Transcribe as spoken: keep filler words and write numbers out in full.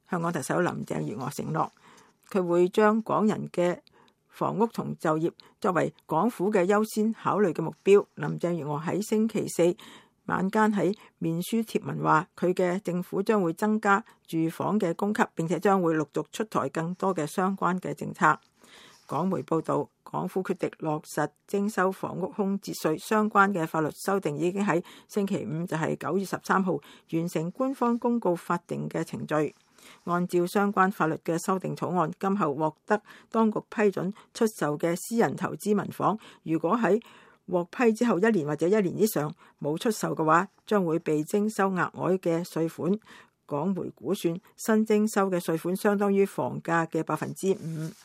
香港特首林鄭月娥承諾，佢會將港人嘅房屋同就業作為港府嘅優先考慮嘅目標。林鄭月娥喺星期四晚間喺面書貼文話，佢嘅政府將會增加住房嘅供給，並且將會陸續出台更多嘅相關嘅政策。港媒報導，港府決定落實徵收房屋空置稅相關嘅法律修訂，已經喺星期五，就係九月十三號完成官方公告法定嘅程序。按照相關法律嘅修訂草案，今後獲得當局批准出售嘅私人投資民房，如果喺獲批之後一年或者一年以上冇出售嘅話，將會被徵收額外嘅稅款。港媒估算，新徵收嘅稅款相當於房價嘅百分之五。